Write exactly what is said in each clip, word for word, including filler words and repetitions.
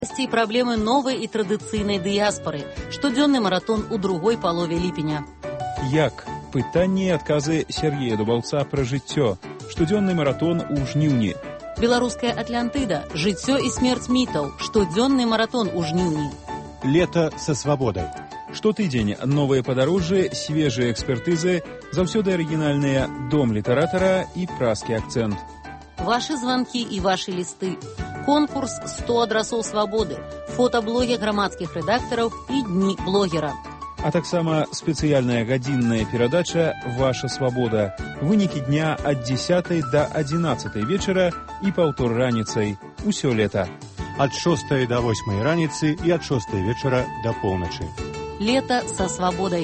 І праблемы новай і традыцыйнай дыяспары. Штодзённы маратон у другой палове ліпеня. Як? Пытанні і адказы Сергея Дубаўца пра жыццё. Штодзённы маратон у жніўні. Беларуская Атлантыда. Жыццё і смерць мітаў. Штодзённы маратон у жніўні. Лето со свободой. Штотыдзень новыя падарожжы, свежыя экспертызы, заўсёды арыгінальныя дом літаратара і празкі акцэнт. Вашы званкі і вашы лісты. Конкурс сто адрасоў свабоды, фотаблогі грамадскіх рэдактараў і дні блогера. А таксама спецыяльная гадзінная перадача «Ваша свабода». Вынікі дня ад дзесятай да адзінаццатай вечара і паўтор раніцай. Усё лета. Ад шостай да восьмай раніцы і ад шостай вечара да поўначы. Лето са свабодай.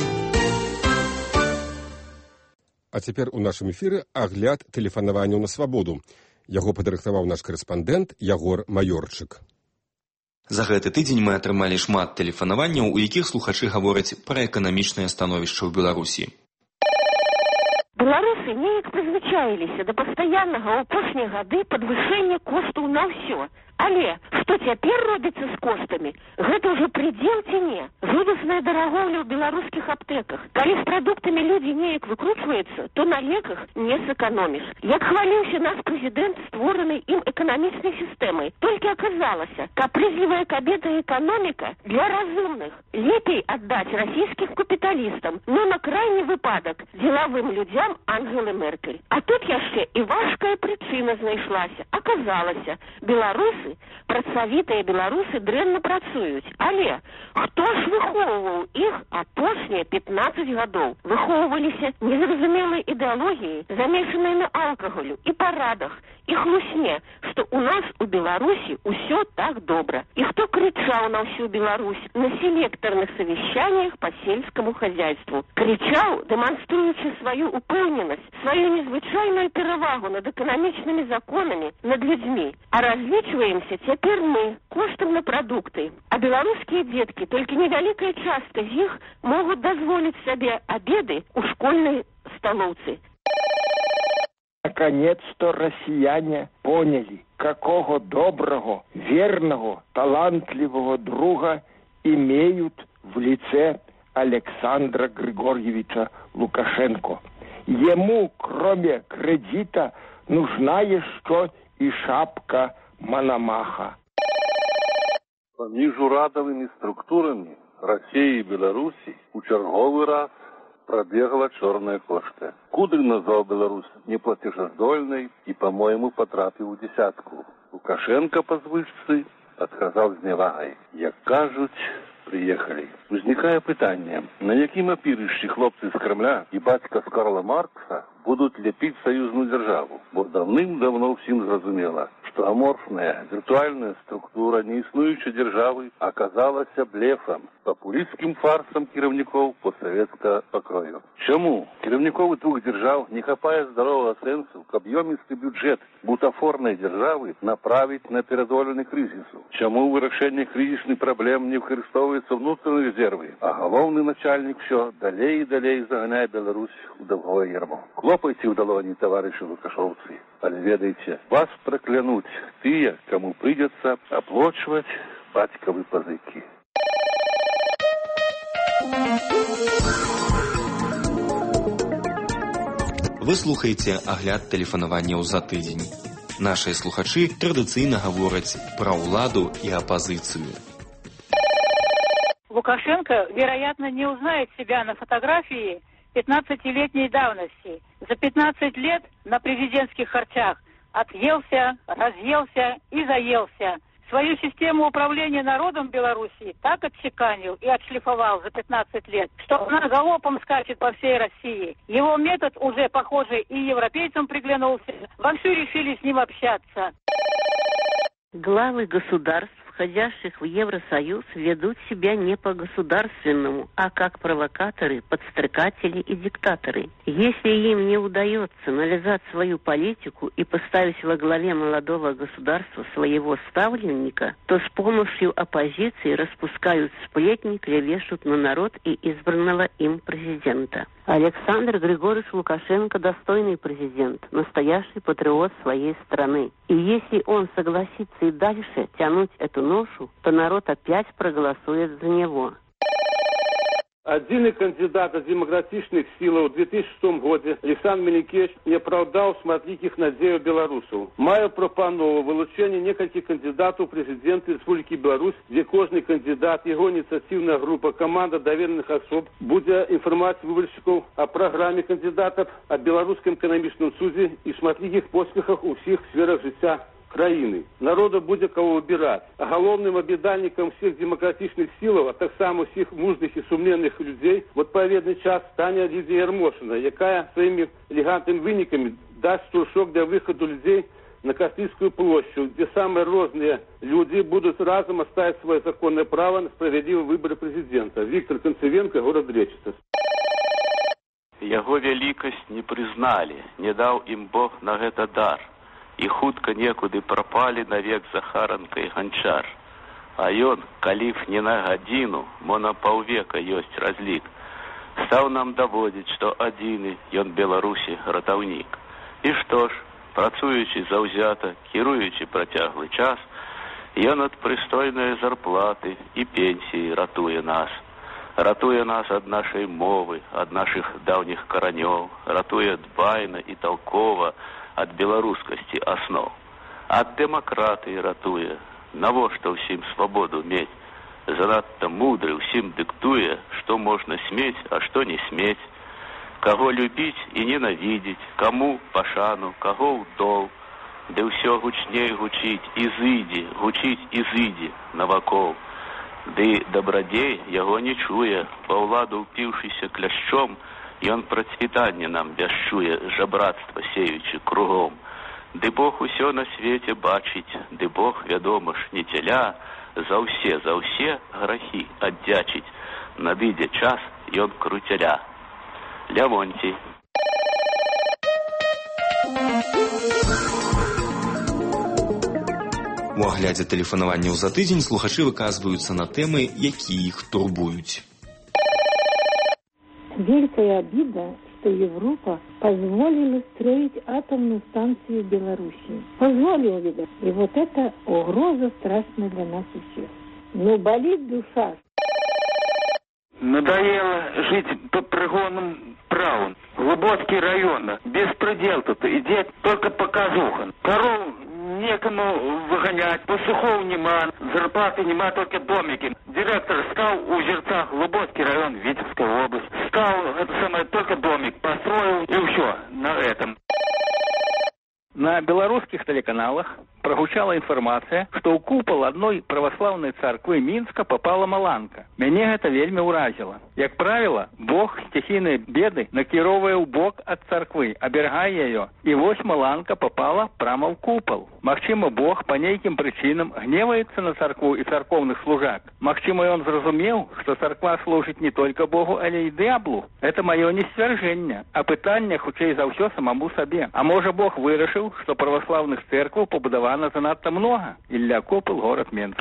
А цяпер у нашым эфіры агляд тэлефанаванняў на свабоду. Яго падрыхтаваў наш корэспандэнт Ягор Маёрчык. За гэты тыдзень мы атрымалі шмат тэлефанаванняў, у якіх слухачы гавораць пра эканамічнае становішча ў Беларусі. Беларусы неяк прызвычаіліся да пастаяннага ў апошнія гады падвышэння коштаў на ўсё. Але што цяпер робіцца з коштамі? Гэта ўжо прыдзел ці не? Жудасная дарагоўля ў беларускіх аптэках. Калі з прадуктамі людзі неяк выкручваюцца, то на леках не сэканоміш. Як хваліўся наш прэзідэнт створанай ім эканамічнай сістэмай, толькі аказалася, капрызлівая кабета эканоміка для разумных лепей аддаць расійскім капіталістам, но на крайні выпадак дзелавым людзям Ангелы Меркель. А тут яшчэ і важкая прычына знайшлася. Аказалася, беларусы, працавітыя беларусы дрэнна працуюць. Але хто ж выхоўваў іх апошнія пятнаццаць гадоў? Выхоўваліся незразумелай ідэалогіяй, замешанай на алкаголю і парадах, і хлусне, што ў нас у Беларусі ўсё так добра. І хто крычаў на ўсю Беларусь на селектарных совещаниях по сельскому хозяйству? Крычаў, дэманструючы сваю упэўненасць, сваю незвычайную перавагу над эканамічнымі законамі, над людзьмі. А разлічваемся цяпер мы коштам на прадукты. А беларускія дзеткі, толькі невялікая частка з іх могуць дазволіць сабе обеды у школьнай сталоўцы. Наконец-то россияне поняли, какого доброго, верного, талантливого друга имеют в лице Александра Григорьевича Лукашенко. Ему, кроме кредита, нужна еще и шапка Мономаха. Паміж урадавымі структурамі России и Беларуси у чарговы раз пробегла черная кошка. Кудрин назвал Беларусь неплатежездольной и, по-моему, потрапил в десятку. Лукашенко по звычцы отказал зневагой. Як кажуть, приехали. Возникает питание, на якім опірищі хлопцы з Кремля и батька з Карла Маркса будут лепить союзную державу? Бо давным-давно всем зразумело, что аморфная виртуальная структура неіснуючай державы оказалась блефом, популистским фарсом кіраўнікоў постсоветского покрою. Чему? Кіраўнікоў двух держав не хапае здорового сенсу, к объемистый бюджет бутафорной державы направить на перадолены кризису. Чему вырашэнне кризисных проблем не выкарыстоўваецца внутренние резервы, а головный начальник все далей и далей загоняет Беларусь в долговое ярмо. Хлопайте в долони, товарищи лукашовцы, але ведайте, вас проклянуть тыя, кому придется оплачивать батьковы позыки. Вы слухаеце агляд тэлефанаванняў за тыдзень. Нашыя слухачы традыцыйна гавораць пра ўладу і апазіцыю. Лукашенко, вероятно, не узнает себя на фотографии пятнадцатилетней давности. За пятнадцать лет на президентских харчах отъелся, разъелся и заелся. Свою систему управления народом Беларуси так отчеканил и отшлифовал за пятнадцать лет, что она галопом скачет по всей России. Его метод уже, похоже, и европейцам приглянулся. Вовсю решили с ним общаться. Главы государств, входящих в Евросоюз, ведут себя не по-государственному, а как провокаторы, подстрекатели и диктаторы. Если им не удается навязать свою политику и поставить во главе молодого государства своего ставленника, то с помощью оппозиции распускают сплетни, клевещут на народ и избранного им президента. Александр Григорьевич Лукашенко достойный президент, настоящий патриот своей страны. И если он согласится и дальше тянуть эту ношу, то народ опять проголосует за него. Адзіны кандидат от демократичных сил в две тысячи шестом году Александр Меликевич не оправдал шматликих надеев белорусов. Маю пропанову вылучение нескольких кандидатов в президенты Республики Беларусь, где каждый кандидат, его инициативная группа, команда доверенных особ будет информировать выборщиков о программе кандидатов, о Белорусском экономическом суде и шматликих поспехах у всех сферах життя краины. Народу будет кого выбирать. А головным обедальником всех демократичных сил, а так само всех мужных и сумленных людей в отповедный час стане Лидия Ярмошина, якая своими элегантными выниками даст штуршок для выхода людей на Кастильскую площадь, где самые разные люди будут разом оставить свое законное право на справедливый выбор президента. Виктор Концевенко, город Речица. Яго великость не признали, не дал им Бог на это дар. И хутка некуды пропали навек Захаранка и Гончар. А ён, калиф не на годину, мо на полвека есть разлик, стал нам доводить, что адзіны ён Беларусі ратаўнік. И что ж, працуючи заўзята, кіруючи працяглы час, ён от прыстойной зарплаты и пенсии ратуе нас. Ратуе нас от нашей мовы, от наших давних коронёў, ратуе дбайна и толково, от беларускасці основ, от демократии ратуе, навошта ўсім свободу мець, занадто мудрый усім диктуе, что можно сметь, а что не сметь, кого любить и ненавидеть, кому пашану, кого ў дол, ды ўсё гучней гучить, изыди, гучить изыди навакол, ды добрадзей яго не чуе, па ўладу ўпіўшыся кляшчом, ён процветание нам бяшчуе, жабрацтва сеючы кругом. Ды Бог усё на свете бачыць, ды Бог, вядома ж, не теля, за ўсе, за ўсе грахі аддзячыць. Надыдзе час, ён круцяля. Лявонцій. У аглядзе тэлефанаванняў за тыдзень слухачы выказваюцца на тэмы, якія іх турбуюць. Великая обида, что Европа позволила строить атомную станцию в Беларуси. Позволила, видать. И вот это угроза страшная для нас всех. Но болит душа. Надоело жить по пригонным правам. Глубокий район. Беспредел тут идет, только показуха. Коров некому выгонять, посухов нема, зарплаты нема, только домики. Директор стал у Озерца, Глубокий район, Витебская область. Стал, это самое, только домик построил, и все на этом. На белорусских телеканалах прогучала информация, что у купол одной православной церкви Минска попала маланка. Мяне гэта вельмі ўразіла. Як правило, Бог стихійныя беды накіроўвае ў бок ад царквы, аберагае ее, и вось маланка попала прямо в купол. Магчыма, Бог по нейкім причинам гневается на царкву и церковных служак. Магчыма, он зразумеў, что церква служит не только Богу, але и д'яблу. Это мое не сцвярджэнне, а пытанне хутчэй за ўсё самому сабе. А можа, Бог вырашыў, что православных церкваў побудовано занадто много. Ілля Копыл, город Минск.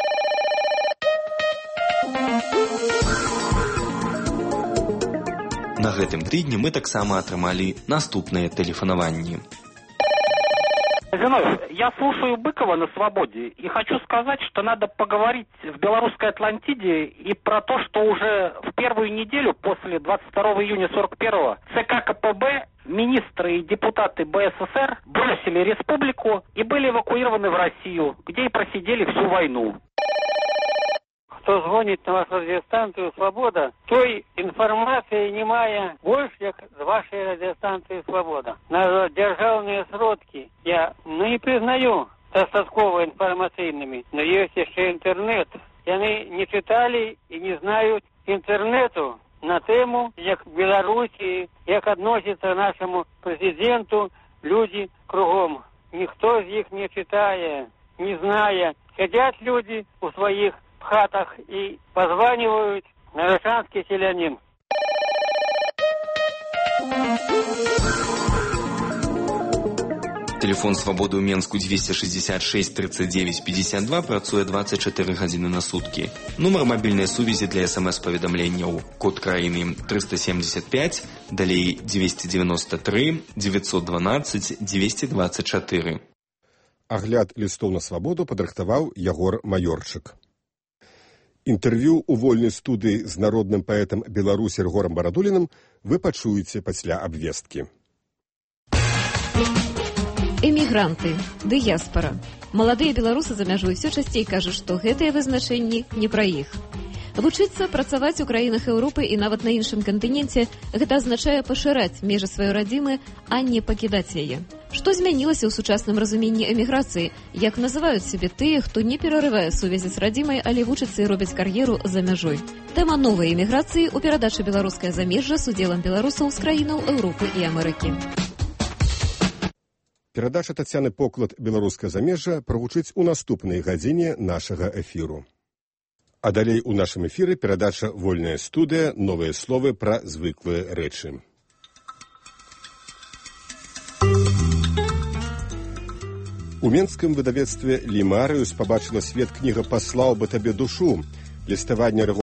На гэтым тыдні мы таксама атрымалі наступныя тэлефанаванні. Зиновьев, я слушаю Быкова на «Свободе» и хочу сказать, что надо поговорить в белорусской Атлантиде и про то, что уже в первую неделю после двадцать второго июня сорок первого ЦК КПБ, министры и депутаты БССР бросили республику и были эвакуированы в Россию, где и просидели всю войну. Кто звонит на вашу радиостанцию «Свобода», той информации не мая больше, як з вашей радиостанции «Свобода». На державные сродки я ну, не признаю достатково информаційними, но есть еще интернет. И они не читали и не знают интернету на тему, як в Беларуси, як относится нашему президенту люди кругом. Никто из них не читая, не зная. Сидят люди у своих в хатах и позванивают на Рашанский селянин. Телефон «Свободы» ў Менску двести шестьдесят шесть тридцать девять пятьдесят два працуе двадцать четыре гадзіны на суткі. Нумар мабільнай сувязі для смс-паведамленняў. Код краіны триста семьдесят пять, далей двести девяносто три девятьсот двенадцать двести двадцать четыре. Агляд лістоў на свабоду падрыхтаваў Ягор Маёрчык. Інтэрв'ю ў вольнай студыі з народным паэтам Беларусі Рыгорам Барадуліным вы пачуеце пасля абвесткі. Эмігранты, дыяспара. Маладыя беларусы за мяжой ўсё часцей кажуць, што гэтыя вызначэнні не пра іх. Вучыцца, працаваць у краінах Еўропы і нават на іншым кантыненце гэта азначае пашыраць межы сваёй радзімы, а не пакідаць яе. Што змянілася ў сучасным разуменні эміграцыі? Як называюць сябе тыя, хто не перарывае сувязі з радзімай, але вучыцца і робяць кар'еру за мяжой? Тэма новай эміграцыі ў перадачы «Беларускае замежжа» з удзелам беларусаў з краінаў Еўропы і Амерыкі. Перадача Тацяны Поклад «Беларускае замежжа» прагучыць у наступнай гадзіне нашага эфіру. А далей у нашым эфіры перадача «Вольная студыя. Новыя словы пра звыклыя рэчы». У менскім выдавецтве «Лімарыус» пабачыла свет кніга «Паслаў бы табе душу». Ліставанне